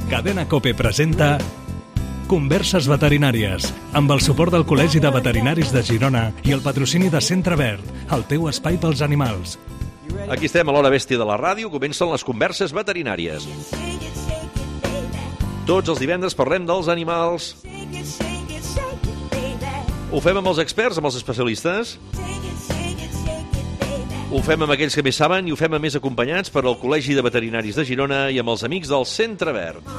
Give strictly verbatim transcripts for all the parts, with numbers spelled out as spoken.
Cadena COPE presenta Converses veterinàries, amb el suport del Col·legi de Veterinaris de Girona i el patrocini de Centre Verd, el teu espai pels animals. Aquí estem a l'hora bèstia de la ràdio, comencen les converses veterinàries. Tots els divendres parlem dels animals. Ho fem amb els experts, amb els especialistes. Ho fem amb aquells que més saben i ho fem a més acompanyats per al Col·legi de Veterinaris de Girona i amb els amics del Centre Verd.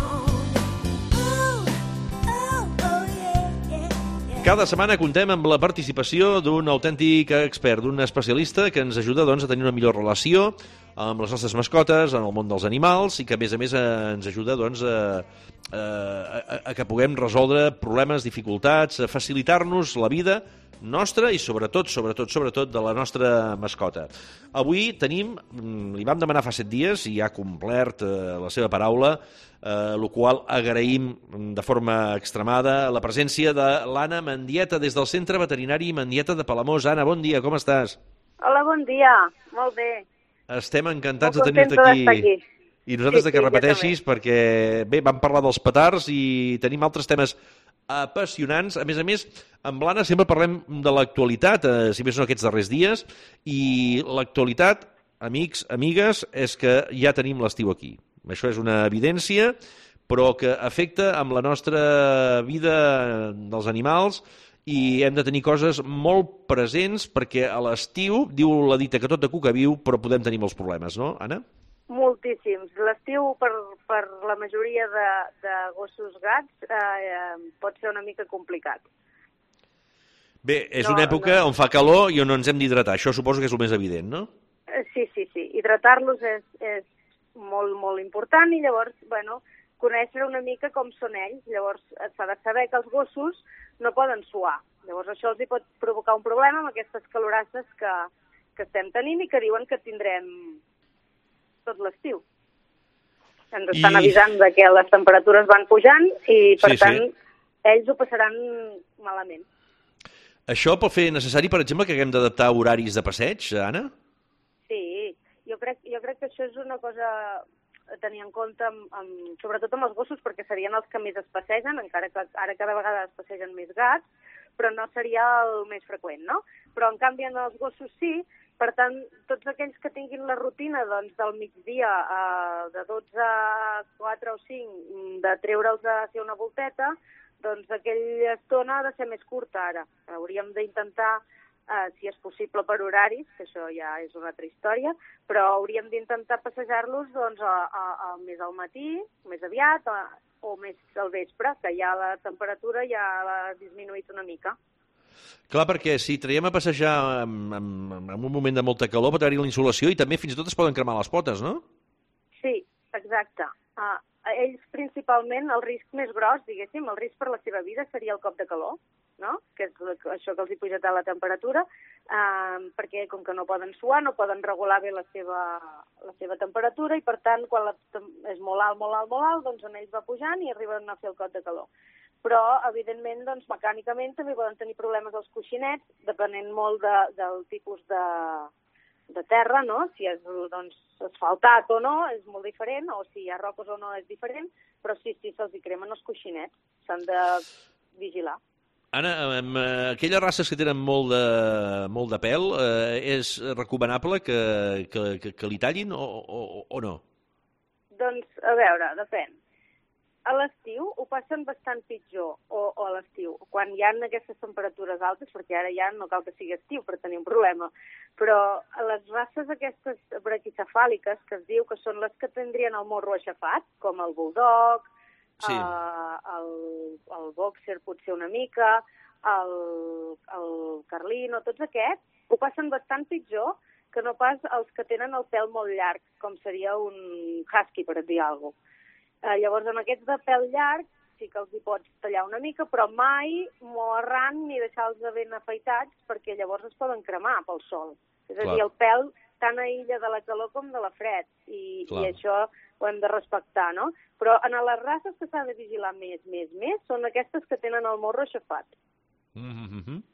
Cada setmana contem amb la participació d'un autèntic expert, d'un especialista que ens ajuda doncs, a tenir una millor relació amb les nostres mascotes, en el món dels animals, i que a més a més ens ajuda doncs, a, a, a, a que puguem resoldre problemes, dificultats, a facilitar-nos la vida nostra i sobretot, sobretot, sobretot de la nostra mascota. Avui tenim, li vam demanar fa set dies i ha complert eh, la seva paraula, eh, el qual agraïm de forma extremada la presència de l'Anna Mendieta des del Centre Veterinari Mendieta de Palamós. Anna, bon dia, com estàs? Hola, bon dia, molt bé. Estem encantats molt de tenir-te aquí. aquí. I nosaltres sí, de que sí, repeteixis, perquè bé, vam parlar dels petards i tenim altres temes apassionants. A més a més, amb l'Anna sempre parlem de l'actualitat, eh, si més no aquests darrers dies, i l'actualitat, amics, amigues, és que ja tenim l'estiu aquí. Això és una evidència, però que afecta amb la nostra vida dels animals i hem de tenir coses molt presents perquè a l'estiu, diu la dita que tot de cuca viu, però podem tenir molts problemes, no, Anna? Moltíssims. L'estiu, per, per la majoria de, de gossos gats, eh, pot ser una mica complicat. Bé, és no, una època no. on fa calor i on no ens hem d'hidratar. Això suposo que és el més evident, no? Sí, sí, sí. Hidratar-los és, és molt, molt important i llavors, bueno, conèixer una mica com són ells. Llavors, s'ha de saber que els gossos no poden suar. Llavors, això els hi pot provocar un problema amb aquestes calorasses que, que estem tenint i que diuen que tindrem tot l'estiu. Ens estan I... avisant de que les temperatures van pujant i, per sí, tant, sí. ells ho passaran malament. Això pot fer necessari, per exemple, que haguem d'adaptar horaris de passeig, Anna? Sí, jo crec, jo crec que això és una cosa a tenir en compte, amb, amb, sobretot amb els gossos, perquè serien els que més es passegen, encara que ara cada vegada es passegen més gats, però no seria el més freqüent, no? Però, en canvi, en els gossos sí. Per tant, tots aquells que tinguin la rutina doncs, del migdia eh, de dotze a quatre o cinc de treure'ls a fer una volteta, doncs aquella estona ha de ser més curta ara. Hauríem d'intentar, eh, si és possible per horaris, que això ja és una altra història, però hauríem d'intentar passejar-los doncs, a, a, a més al matí, més aviat, a, o més al vespre, que ja la temperatura ja ha disminuït una mica. Clar, perquè si traiem a passejar en, en, en un moment de molta calor pot haver-hi la insolació i també fins i tot es poden cremar les potes, no? Sí, exacte. Uh, ells principalment, el risc més gros, diguéssim, el risc per la seva vida seria el cop de calor, no? Que és això que els hi puja la temperatura, uh, perquè com que no poden suar, no poden regular bé la seva, la seva temperatura i per tant, quan la, és molt alt, molt alt, molt alt, doncs en ells va pujant i arriben a fer el cop de calor. Però, evidentment, doncs, mecànicament també poden tenir problemes als coixinets, depenent molt de, del tipus de, de terra, no? Si és doncs, asfaltat o no, és molt diferent, o si hi ha roques o no és diferent, però sí, sí, se'ls hi cremen els coixinets, s'han de vigilar. Anna, amb aquelles races que tenen molt de, molt de pèl, eh, és recomanable que, que, que, que li tallin o, o, o no? Doncs, a veure, depèn. A l'estiu ho passen bastant pitjor, o, o a l'estiu, quan hi ha aquestes temperatures altes, perquè ara ja no cal que sigui estiu per tenir un problema, però a les races aquestes braquicefàliques, que es diu que són les que tindrien el morro aixafat, com el bulldog, sí. eh, el, el boxer potser una mica, el, el carlino, tots aquests, ho passen bastant pitjor que no pas els que tenen el pèl molt llarg, com seria un husky, per dir alguna cosa. Uh, llavors, amb aquests de pèl llarg sí que els hi pots tallar una mica, però mai morran ni deixar-los ben afaitats, perquè llavors es poden cremar pel sol. És a dir, el pèl tant aïlla de la calor com de la fred, i, i això ho hem de respectar, no? Però en les races que s'ha de vigilar més, més, més, són aquestes que tenen el morro aixafat. Mm-hmm.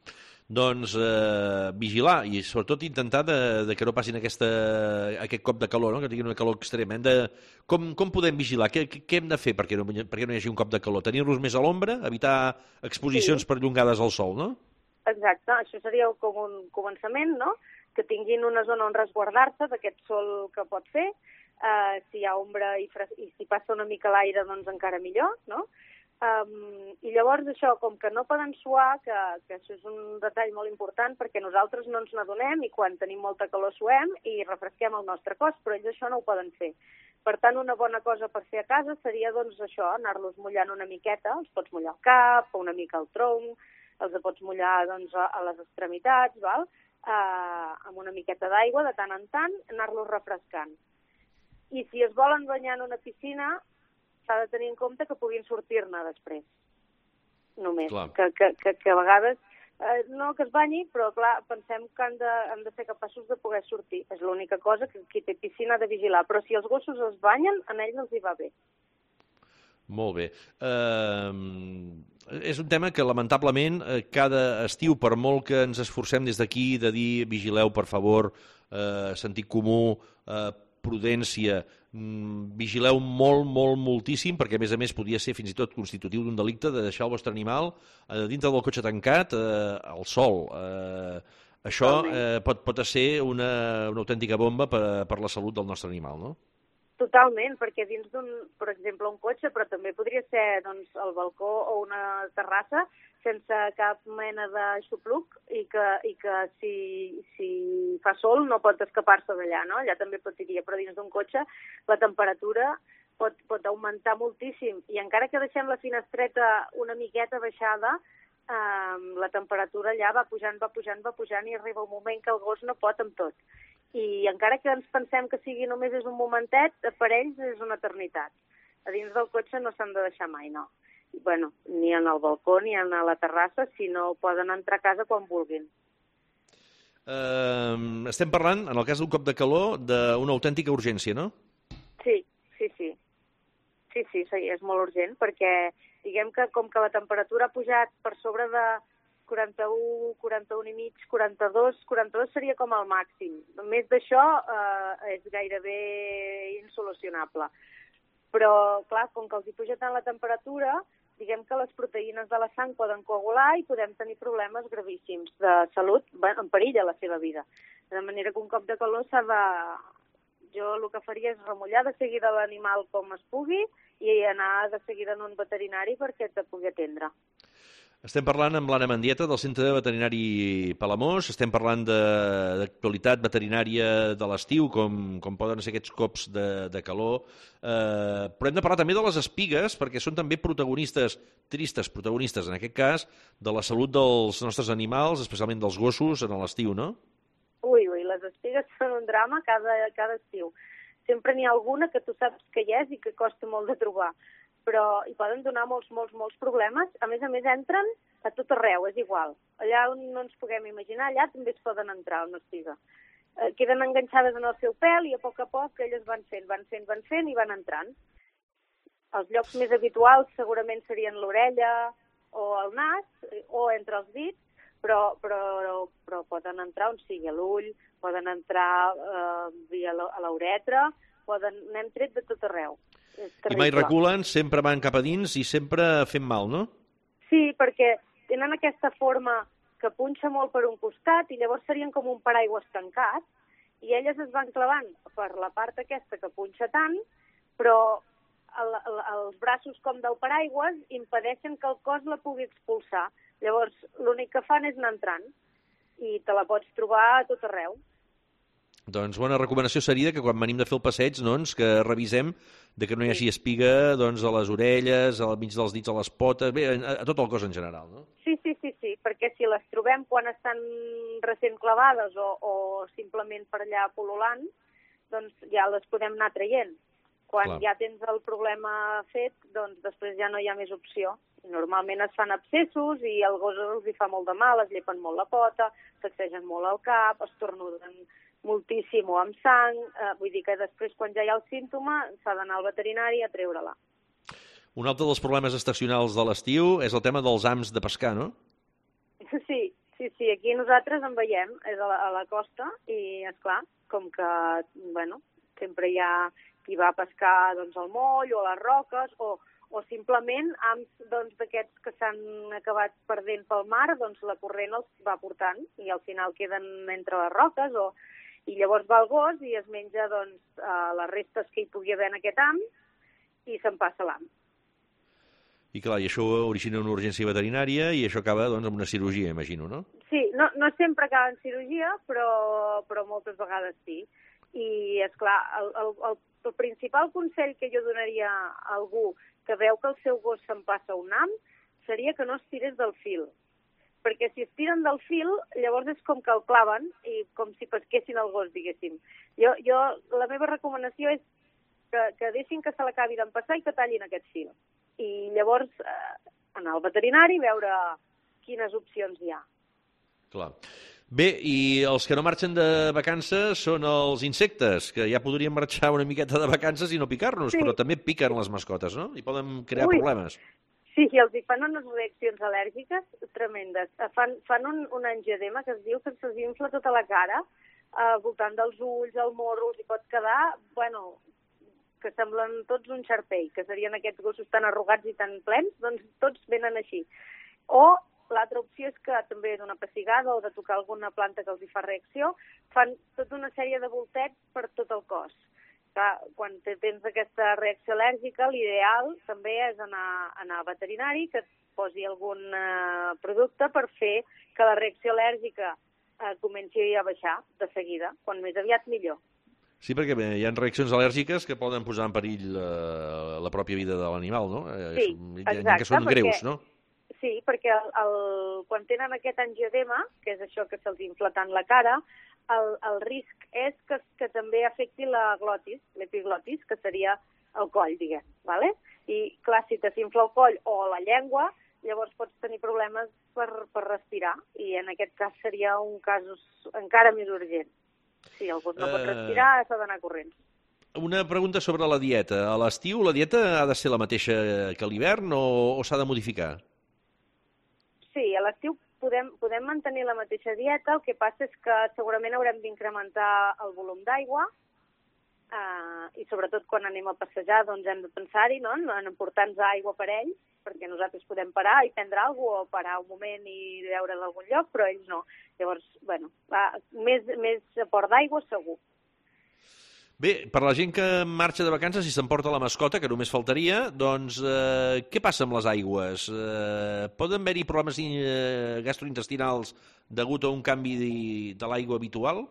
doncs eh, vigilar i sobretot intentar de, de que no passin aquesta, aquest cop de calor, no? Que tinguin una calor extrema. Hem de, com, com podem vigilar? Què, què hem de fer perquè no, perquè no hi hagi un cop de calor? Tenir-los més a l'ombra, evitar exposicions sí. perllongades al sol, no? Exacte, això seria com un començament, no? Que tinguin una zona on resguardar-se d'aquest sol que pot fer. Uh, si hi ha ombra i, i si passa una mica l'aire, doncs encara millor, no? Um, I llavors això, com que no poden suar, que, que això és un detall molt important perquè nosaltres no ens n'adonem i quan tenim molta calor suem i refresquem el nostre cos, però ells això no ho poden fer. Per tant, una bona cosa per fer a casa seria doncs això, anar-los mullant una miqueta, els pots mullar el cap, una mica el tronc, els pots mullar doncs, a, a les extremitats, val? Uh, amb una miqueta d'aigua de tant en tant, anar-los refrescant. I si es volen banyar en una piscina, s'ha de tenir en compte que puguin sortir-ne després, només. Que, que, que, que a vegades, eh, no que es banyi, però clar, pensem que han de, han de ser capaços de poder sortir. És l'única cosa que qui té piscina ha de vigilar. Però si els gossos es banyen, a ells els hi va bé. Molt bé. Uh, és un tema que, lamentablement, cada estiu, per molt que ens esforcem des d'aquí de dir vigileu, per favor, uh, sentit comú, uh, prudència, vigileu molt, molt, moltíssim, perquè a més a més podria ser fins i tot constitutiu d'un delicte de deixar el vostre animal eh, dintre del cotxe tancat eh, al sol. Eh, això eh, pot, pot ser una, una autèntica bomba per, per la salut del nostre animal, no? Totalment, perquè dins d'un, per exemple, un cotxe, però també podria ser doncs, el balcó o una terrassa sense cap mena de xupluc i que, i que si, si fa sol no pot escapar-se d'allà, no? Allà també patiria, però dins d'un cotxe la temperatura pot, pot augmentar moltíssim i encara que deixem la finestreta una miqueta baixada, eh, la temperatura allà va pujant, va pujant, va pujant i arriba un moment que el gos no pot amb tot. I encara que ens pensem que sigui només és un momentet, per ells és una eternitat. A dins del cotxe no s'han de deixar mai, no. Bueno, ni en el balcó ni en la terrassa, sinó poden entrar a casa quan vulguin. Uh, estem parlant, en el cas d'un cop de calor, d'una autèntica urgència, no? Sí, sí, sí. Sí, sí, sí, és molt urgent, perquè diguem que com que la temperatura ha pujat per sobre de quaranta-u, quaranta-un i mig, quaranta-dos, quaranta-dos seria com el màxim. Més d'això eh, és gairebé insolucionable. Però, clar, com que els hi puja tant la temperatura, diguem que les proteïnes de la sang poden coagular i podem tenir problemes gravíssims de salut, en perill a la seva vida. De manera que un cop de calor s'ha de... Jo el que faria és remullar de seguida l'animal com es pugui i anar de seguida en un veterinari perquè te pugui atendre. Estem parlant amb l'Anna Mendieta del Centre Veterinari Palamós, estem parlant d'actualitat veterinària de l'estiu, com, com poden ser aquests cops de, de calor, eh, però hem de parlar també de les espigues, perquè són també protagonistes, tristes protagonistes en aquest cas, de la salut dels nostres animals, especialment dels gossos, en l'estiu, no? Ui, ui, les espigues són un drama cada, cada estiu. Sempre n'hi ha alguna que tu saps que hi és i que costa molt de trobar, però hi poden donar molts, molts, molts problemes. A més a més, entren a tot arreu, és igual. Allà on no ens puguem imaginar, allà també es poden entrar una espiga. Eh, queden enganxades en el seu pèl i a poc a poc elles van fent, van fent, van fent i van entrant. Els llocs més habituals segurament serien l'orella o el nas, o entre els dits, però, però, però poden entrar on sigui, a l'ull, poden entrar eh, via a l'uretra, poden... n'hem tret de tot arreu. I mai reculen, sempre van cap a dins i sempre fent mal, no? Sí, perquè tenen aquesta forma que punxa molt per un costat i llavors serien com un paraigües tancat i elles es van clavant per la part aquesta que punxa tant, però el, el, els braços com del paraigües impedeixen que el cos la pugui expulsar. Llavors l'únic que fan és anar entrant i te la pots trobar a tot arreu. Doncs bona recomanació seria que quan venim de fer el passeig, doncs, que revisem de que no hi hagi espiga doncs, a les orelles, al mig dels dits, a les potes, bé, a, a tot el cos en general, no? Sí, sí, sí, sí, perquè si les trobem quan estan recent clavades o, o simplement per allà pol·lulant, doncs ja les podem anar traient. Quan Clar. ja tens el problema fet, doncs després ja no hi ha més opció. Normalment es fan abscessos i al gos els hi fa molt de mal, es llepen molt la pota, sacsegen molt el cap, es tornuden moltíssim o amb sang, eh, vull dir que després quan ja hi ha el símptoma s'ha d'anar al veterinari a treure-la. Un altre dels problemes estacionals de l'estiu és el tema dels hams de pescar, no? Sí, Sí, sí, aquí nosaltres en veiem, és a la, a la costa, i, esclar, com que, bueno, sempre hi ha qui va a pescar doncs, al moll o a les roques, o, o simplement hams doncs, d'aquests que s'han acabat perdent pel mar, doncs la corrent els va portant i al final queden entre les roques, o, i llavors va el gos i es menja doncs, uh, les restes que hi pugui haver en aquest ham i se'n passa l'ham. I clar, i això origina una urgència veterinària i això acaba doncs, amb una cirurgia, imagino, no? Sí, no, no sempre acaba en cirurgia, però, però moltes vegades sí. I, esclar, el, el, el, el principal consell que jo donaria a algú que veu que el seu gos se'n passa un ham seria que no es tirés del fil. Perquè si es tiren del fil, llavors és com que el claven i com si pesquessin el gos, diguéssim. Jo, jo, la meva recomanació és que, que deixin que se l'acabi d'empassar i que tallin aquest fil. I llavors eh, anar al veterinari, veure quines opcions hi ha. Clar. Bé, i els que no marxen de vacances són els insectes, que ja podrien marxar una miqueta de vacances i no picar-nos, sí. Però també piquen les mascotes, no? I poden crear Ui. problemes. Sí, i els hi fan unes reaccions al·lèrgiques tremendes. Fan, fan un, un angedema que es diu que se'ls infla tota la cara, eh, voltant dels ulls, el morro, els hi pot quedar, bueno, que semblen tots un xarpell, que serien aquests gossos tan arrugats i tan plens, doncs tots venen així. O l'altra opció és que també d'una pessigada o de tocar alguna planta que els hi fa reacció, fan tota una sèrie de voltets per tot el cos. Clar, quan tens aquesta reacció al·lèrgica, l'ideal també és anar, anar a veterinari, que et posi algun eh, producte per fer que la reacció al·lèrgica eh, comenci a baixar de seguida, quan més aviat millor. Sí, perquè bé, hi ha reaccions al·lèrgiques que poden posar en perill eh, la pròpia vida de l'animal, no? Sí, exacte. Hi ha que són perquè, greus, no? Sí, perquè el, el, quan tenen aquest angedema, que és això que se'ls infla tant la cara, el, el risc és que, que també afecti la glotis, l'epiglotis, que seria el coll, diguem, ¿vale? I clar, si te s'infla el coll o la llengua, llavors pots tenir problemes per, per respirar, i en aquest cas seria un cas encara més urgent. Si el gos no pot respirar, uh, s'ha d'anar corrents. Una pregunta sobre la dieta. A l'estiu la dieta ha de ser la mateixa que a l'hivern o, o s'ha de modificar? Sí, a l'estiu podem, podem mantenir la mateixa dieta, el que passa és que segurament haurem d'incrementar el volum d'aigua uh, i sobretot quan anem a passejar doncs hem de pensar-hi, no?, en emportar-nos aigua per ells, perquè nosaltres podem parar i prendre alguna cosa o parar un moment i veure d'algun lloc, però ells no. Llavors, bueno, va, més, més aport d'aigua segur. Bé, per la gent que marxa de vacances i s'emporta la mascota, que només faltaria, doncs eh, què passa amb les aigües? Eh, poden haver-hi problemes eh, gastrointestinals degut a un canvi de, de l'aigua habitual?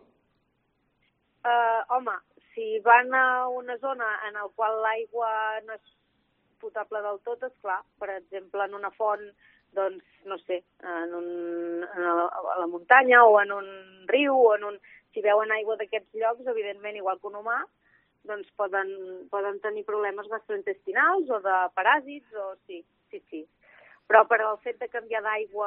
Uh, home, si van a una zona en la qual l'aigua no és potable del tot, esclar, per exemple, en una font, doncs, no sé, en, un, en la, a la muntanya o en un riu, o en un, si veuen aigua d'aquests llocs, evidentment, igual que un humà, doncs poden, poden tenir problemes gastrointestinals o de paràsits, o sí, sí, sí. Però per al fet de canviar d'aigua,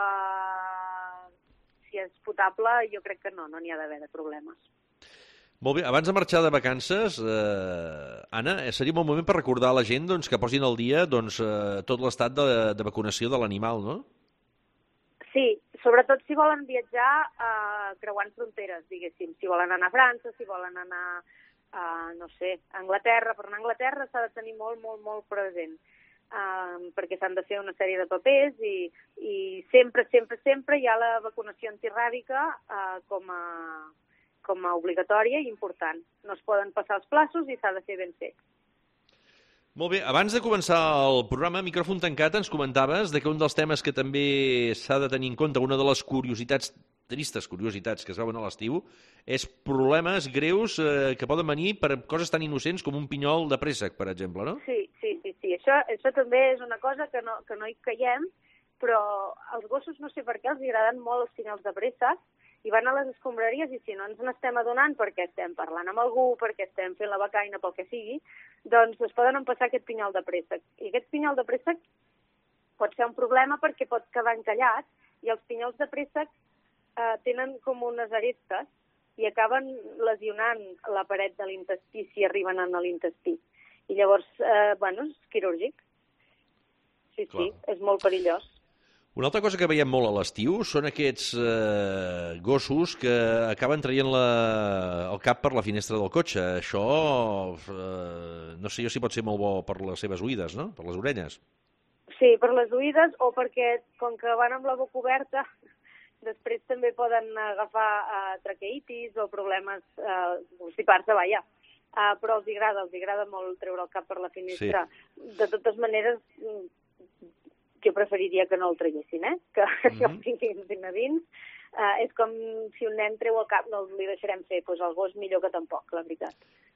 si és potable, jo crec que no, no n'hi ha d'haver de problemes. Molt bé, abans de marxar de vacances, eh, Anna, seria un bon moment per recordar a la gent doncs, que posin al dia doncs, eh, tot l'estat de, de vacunació de l'animal, no? Sí, sobretot si volen viatjar eh, creuant fronteres, diguéssim. Si volen anar a França, si volen anar a, no sé, a Anglaterra. Per anar a Anglaterra s'ha de tenir molt, molt, molt present, eh, perquè s'han de fer una sèrie de papers i, i sempre, sempre, sempre hi ha la vacunació antiràbica eh, com a... com a obligatòria i important. No es poden passar els plaços i s'ha de fer ben fet. Molt bé, abans de començar el programa, Micròfon tancat, ens comentaves de que un dels temes que també s'ha de tenir en compte, una de les curiositats, tristes curiositats que es veuen a l'estiu, és problemes greus eh, que poden venir per coses tan innocents com un pinyol de préssec, per exemple, no? Sí, sí, sí. sí. Això, això també és una cosa que no, que no hi caiem, però als gossos no sé per què els agraden molt els pinyols de préssec, i van a les escombraries i si no ens n'estem adonant perquè estem parlant amb algú, perquè estem fent la becaina, pel que sigui, doncs es poden empassar aquest pinyol de préssec. I aquest pinyol de préssec pot ser un problema perquè pot quedar encallat i els pinyols de préssec eh, tenen com unes arestes i acaben lesionant la paret de l'intestí si arriben a l'intestí. I llavors, eh, bueno, és quirúrgic. Sí, Clar. sí, és molt perillós. Una altra cosa que veiem molt a l'estiu són aquests eh, gossos que acaben traient la, el cap per la finestra del cotxe. Això, eh, no sé jo si pot ser molt bo per les seves oïdes, no? Per les orelles. Sí, per les oïdes o perquè, com que van amb la boca oberta, després també poden agafar uh, traqueitis o problemes uh, constipar-se, vaja. Uh, però els agrada, els agrada molt treure el cap per la finestra. Sí. De totes maneres, jo preferiria que no el traguessin, eh? Que mm-hmm. el tinguin a dins. Uh, és com si un nen treu el cap, no li deixarem fer, doncs el gos millor que tampoc, la veritat.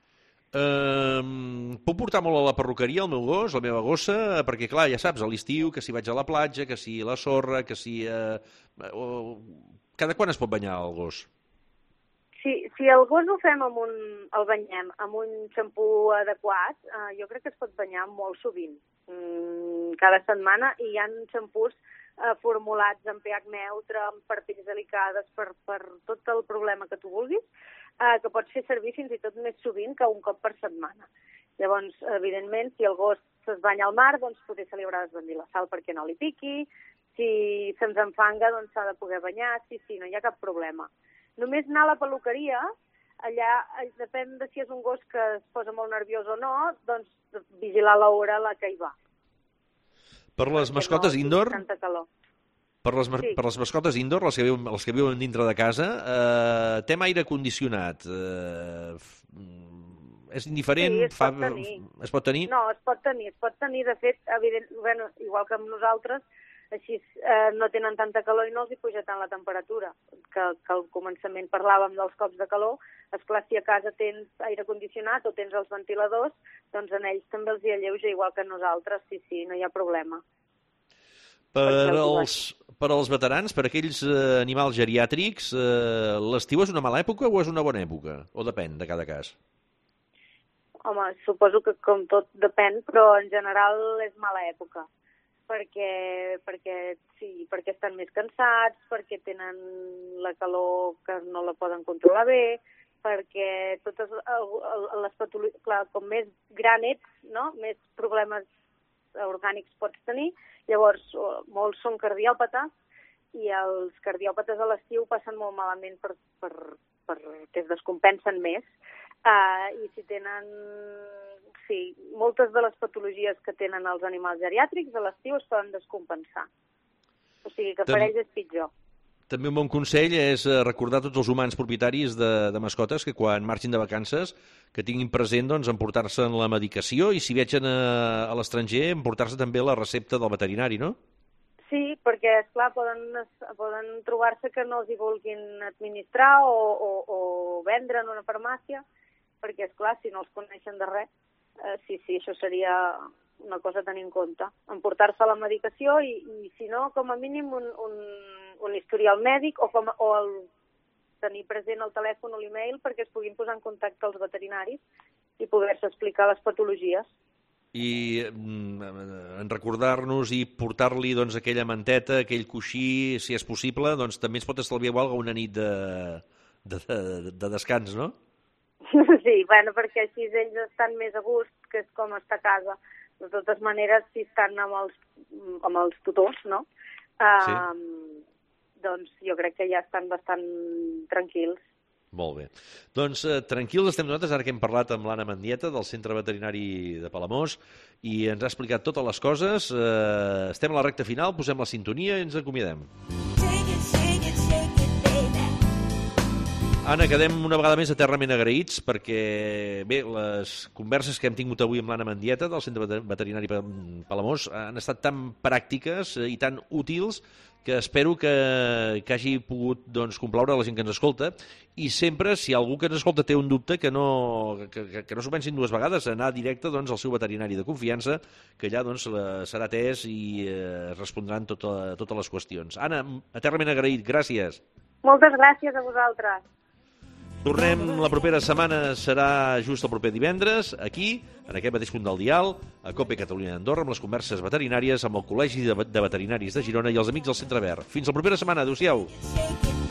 Uh, puc portar molt a la perruqueria el meu gos, la meva gossa? Perquè, clar, ja saps, a l'estiu, que si vaig a la platja, que si la sorra, que si... Uh, uh, cada quan es pot banyar el gos? Si, si el gos ho fem amb un, el banyem amb un xampú adequat, eh, jo crec que es pot banyar molt sovint, mm, cada setmana, i hi ha xampús eh, formulats en pH neutre, amb parpells delicades, per, per tot el problema que tu vulguis, eh, que pots fer servir fins i tot més sovint que un cop per setmana. Llavors, evidentment, si el gos es banya al mar, doncs potser se li haurà d'esbandir la sal perquè no li piqui, si se'ns enfanga, doncs s'ha de poder banyar, sí, sí, no hi ha cap problema. Només anar a la peluqueria, allà depèn de si és un gos que es posa molt nerviós o no, doncs vigilar l'hora a la que hi va. Per les mascotes no, indoor? Per les, sí. per les mascotes indoor, les que viuen, les que viuen dintre de casa, eh, tema aire condicionat. Eh, és indiferent? Sí, es fa, pot tenir. Es pot tenir? No, es pot tenir. Es pot tenir, de fet, evident, bueno, igual que amb nosaltres, així eh, no tenen tanta calor i no els hi puja tant la temperatura, que, que al començament parlàvem dels cops de calor. Esclar, si a casa tens aire condicionat o tens els ventiladors, doncs en ells també els hi alleuja igual que a nosaltres, sí, sí, no hi ha problema. Per als, per als veterans, per aquells eh, animals geriàtrics, eh, l'estiu és una mala època o és una bona època? O depèn de cada cas? Home, suposo que com tot depèn, però en general és mala època. Perquè, perquè, sí, perquè estan més cansats, perquè tenen la calor que no la poden controlar bé, perquè totes les patologies, clar, com més gran ets, no? Més problemes orgànics pots tenir. Llavors, molts són cardiòpates i els cardiòpates a l'estiu passen molt malament per, per, perquè es descompensen més. Uh, I si tenen... Sí, moltes de les patologies que tenen els animals geriàtrics a l'estiu es poden descompensar. O sigui que per ells és pitjor. També un bon consell és recordar a tots els humans propietaris de, de mascotes que quan marxin de vacances que tinguin present doncs, emportar-se la medicació i si viatgen a, a l'estranger emportar-se també la recepta del veterinari, no? Sí, perquè, esclar, poden, poden trobar-se que no els hi vulguin administrar o, o, o vendre en una farmàcia, perquè, esclar, si no els coneixen de res, eh, sí, sí, això seria una cosa a tenir en compte. Emportar-se la medicació i, i, si no, com a mínim un, un, un historial mèdic o, com, o el, tenir present el telèfon o l'email perquè es puguin posar en contacte els veterinaris i poder-se explicar les patologies. I en recordar-nos i portar-li doncs, aquella manteta, aquell coixí, si és possible, doncs també es pot estalviar igual una nit de, de, de, de descans, no? Sí, bueno, perquè així ells estan més a gust, que és com estar a casa. De totes maneres, si estan amb els, amb els tutors, no? Uh, sí. Doncs jo crec que ja estan bastant tranquils. Molt bé. Doncs eh, tranquils estem nosaltres, ara que hem parlat amb l'Anna Mendieta del Centre Veterinari de Palamós i ens ha explicat totes les coses. Eh, estem a la recta final, posem la sintonia i ens acomiadem. Anna, quedem una vegada més eternament agraïts perquè, bé, les converses que hem tingut avui amb l'Anna Mendieta del Centre Veterinari Palamós han estat tan pràctiques i tan útils que espero que, que hagi pogut doncs, complaure la gent que ens escolta i sempre, si algú que ens escolta té un dubte, que no, que, que no s'ho pensin dues vegades, anar directe doncs, al seu veterinari de confiança, que allà doncs, serà atès i eh, respondran tota, totes les qüestions. Anna, eternament agraït, gràcies. Moltes gràcies a vosaltres. Tornem la propera setmana, serà just el proper divendres, aquí, en aquest mateix punt del dial, a Cope Catalunya d'Andorra, amb les converses veterinàries, amb el Col·legi de Veterinaris de Girona i els amics del Centre Verd. Fins la propera setmana, adéu-siau.